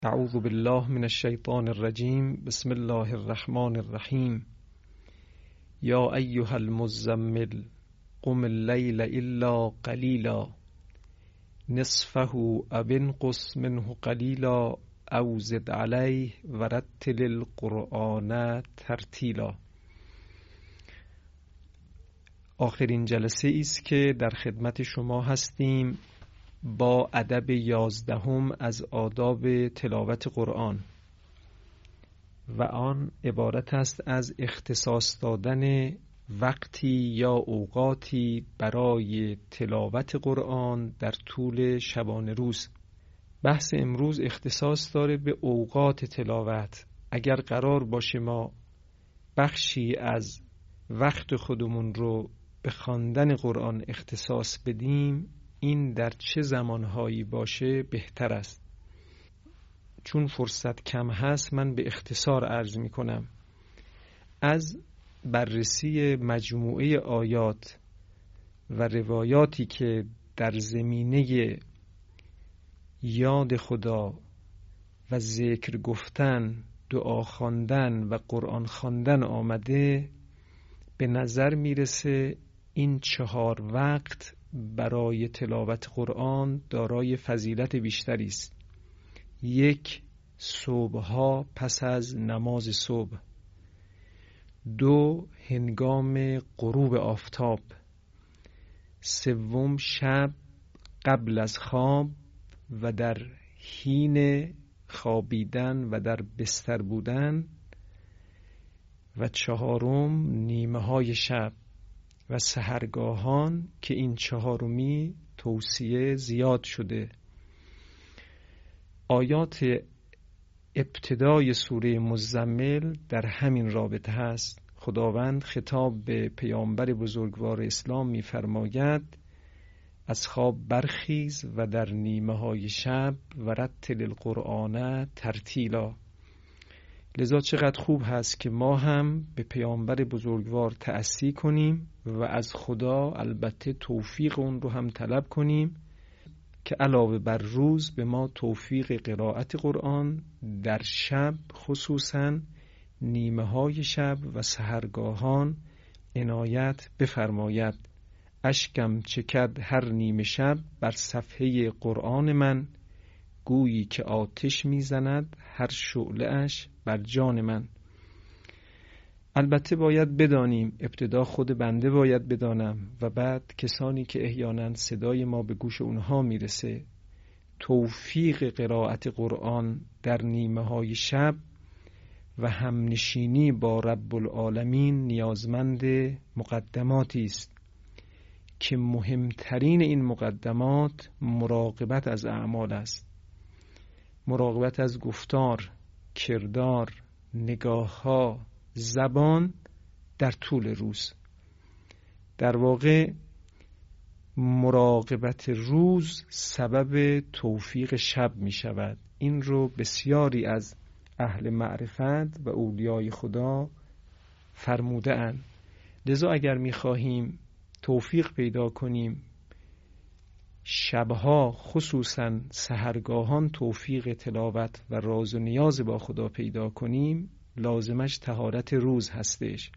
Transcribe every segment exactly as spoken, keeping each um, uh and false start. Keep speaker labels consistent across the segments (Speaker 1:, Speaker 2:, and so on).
Speaker 1: اعوذ بالله من الشیطان الرجیم. بسم الله الرحمن الرحیم. یا ایها المزمل قم اللیل الا قلیلا نصفه او انقص منه قلیلا او زد علیه ورتل القرآن ترتیلا. آخرین جلسه است که در خدمت شما هستیم با ادب یازدهم از آداب تلاوت قرآن و آن عبارت است از اختصاص دادن وقتی یا اوقاتی برای تلاوت قرآن در طول شبانه روز. بحث امروز اختصاص داره به اوقات تلاوت. اگر قرار باشه ما بخشی از وقت خودمون رو به خواندن قرآن اختصاص بدیم، این در چه زمانهایی باشه بهتر است؟ چون فرصت کم هست من به اختصار عرض می کنم. از بررسی مجموعه آیات و روایاتی که در زمینه یاد خدا و ذکر گفتن، دعا خواندن و قرآن خواندن آمده، به نظر میرسه این چهار وقت برای تلاوت قرآن دارای فضیلت بیشتری است. یک، صبحها پس از نماز صبح. دو، هنگام غروب آفتاب. سوم، شب قبل از خواب و در حین خوابیدن و در بستر بودن. و چهارم، نیمه های شب و سحرگاهان که این چهارمی توصیه زیاد شده. آیات ابتدای سوره مزمل در همین رابطه هست. خداوند خطاب به پیامبر بزرگوار اسلام می‌فرماید از خواب برخیز و در نیمه های شب و رتل القرآن ترتیلا. لذا چقدر خوب هست که ما هم به پیامبر بزرگوار تأسی کنیم و از خدا البته توفیق اون رو هم طلب کنیم که علاوه بر روز به ما توفیق قرائت قرآن در شب، خصوصاً نیمه های شب و سحرگاهان عنایت بفرماید. اشکم چکد هر نیمه شب بر صفحه قرآن من، گویی که آتش میزند هر شعله اش بر جان من. البته باید بدانیم، ابتدا خود بنده باید بدانم و بعد کسانی که احیانا صدای ما به گوش اونها میرسه، توفیق قرائت قرآن در نیمه های شب و همنشینی با رب العالمین نیازمند مقدماتی است که مهمترین این مقدمات مراقبت از اعمال است. مراقبت از گفتار، کردار، نگاه‌ها، زبان در طول روز. در واقع مراقبت روز سبب توفیق شب می شود. این رو بسیاری از اهل معرفت و اولیای خدا فرموده اند. لذا اگر می خواهیم توفیق پیدا کنیم، شبها خصوصاً سحرگاهان توفیق تلاوت و راز و نیاز با خدا پیدا کنیم، لازمش طهارت روز هستش.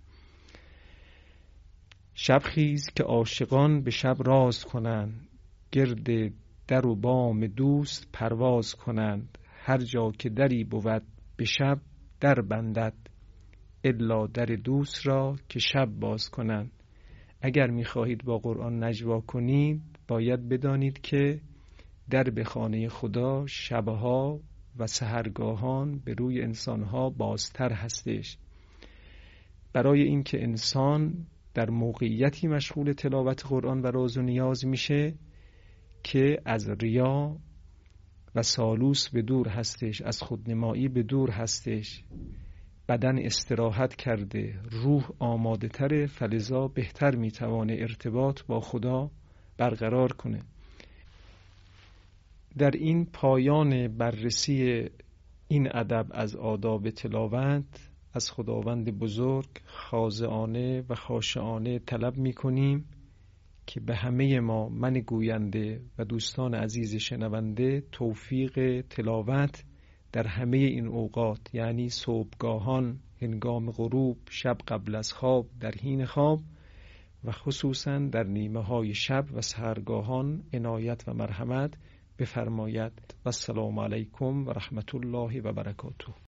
Speaker 1: شب خیز که عاشقان به شب راز کنند، گرد در و بام دوست پرواز کنند. هر جا که دری بود به شب در بندد، الا در دوست را که شب باز کنند. اگر می‌خواهید با قرآن نجوا کنید، باید بدانید که در به خانه خدا شبها و سحرگاهان به روی انسانها بازتر هستش. برای اینکه انسان در موقعیتی مشغول تلاوت قرآن و راز و نیاز میشه که از ریا و سالوس به دور هستش، از خودنمایی به دور هستش، بدن استراحت کرده، روح آماده تره، فلذا بهتر میتوانه ارتباط با خدا برقرار کنه. در این پایان بررسی این ادب از آداب تلاوت از خداوند بزرگ خاضعانه و خاشعانه طلب میکنیم که به همه ما، من گوینده و دوستان عزیز شنونده، توفیق تلاوت در همه این اوقات، یعنی صبحگاهان، هنگام غروب، شب قبل از خواب، در حین خواب و خصوصا در نیمه های شب و سحرگاهان عنایت و مرحمت بفرماید. و السلام علیکم و رحمت الله و برکاته.